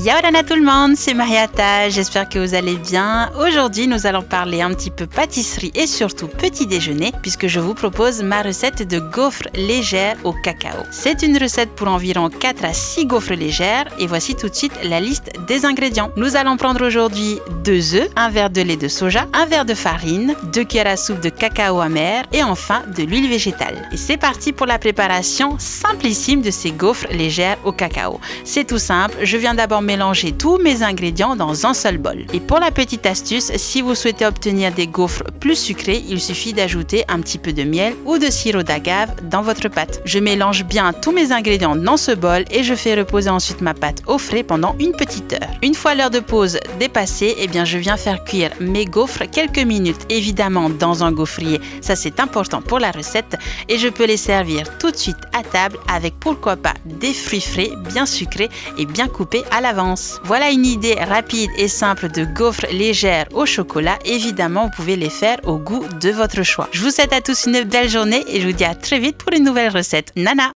Yaorana tout le monde, c'est Mariata, j'espère que vous allez bien. Aujourd'hui, nous allons parler un petit peu pâtisserie et surtout petit déjeuner puisque je vous propose ma recette de gaufres légères au cacao. C'est une recette pour environ 4 à 6 gaufres légères et voici tout de suite la liste des ingrédients. Nous allons prendre aujourd'hui 2 œufs, un verre de lait de soja, un verre de farine, 2 cuillères à soupe de cacao amer et enfin de l'huile végétale. Et c'est parti pour la préparation simplissime de ces gaufres légères au cacao. C'est tout simple, je viens d'abord mélanger tous mes ingrédients dans un seul bol. Et pour la petite astuce, si vous souhaitez obtenir des gaufres plus sucrées, il suffit d'ajouter un petit peu de miel ou de sirop d'agave dans votre pâte. Je mélange bien tous mes ingrédients dans ce bol et je fais reposer ensuite ma pâte au frais pendant une petite heure. Une fois l'heure de pause dépassée, je viens faire cuire mes gaufres quelques minutes, évidemment dans un gaufrier. Ça c'est important pour la recette et je peux les servir tout de suite à table avec pourquoi pas des fruits frais bien sucrés et bien coupés à l'avance. Voilà une idée rapide et simple de gaufres légères au chocolat. Évidemment, vous pouvez les faire au goût de votre choix. Je vous souhaite à tous une belle journée et je vous dis à très vite pour une nouvelle recette. Nana!